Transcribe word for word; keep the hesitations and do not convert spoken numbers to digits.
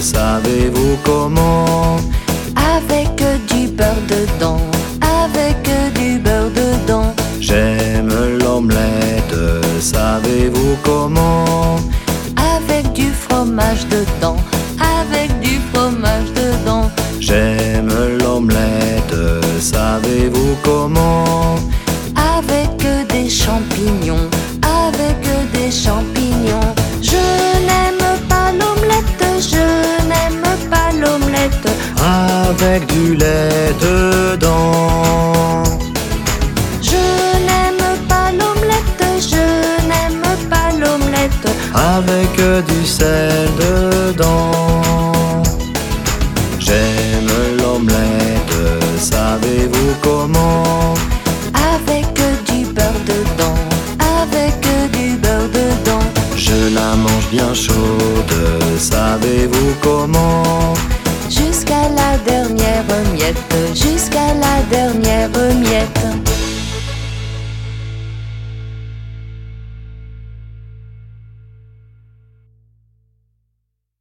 savez-vous comment? Avec du beurre dedans, avec du beurre dedans. J'aime l'omelette, savez-vous comment? Avec du fromage dedans, avec du fromage dedans. J'aime l'omelette, savez-vous comment? Avec des champignons, avec des champignons. Je n'aime pas l'omelette, je n'aime pas l'omelette. Avec du lait dedans. Je n'aime pas l'omelette, je n'aime pas l'omelette. Avec du sel dedans. J'aime l'omelette, savez-vous comment? Avec du beurre dedans, avec du beurre dedans. Je la mange bien chaude, savez-vous comment? Jusqu'à la dernière miette, jusqu'à la dernière miette.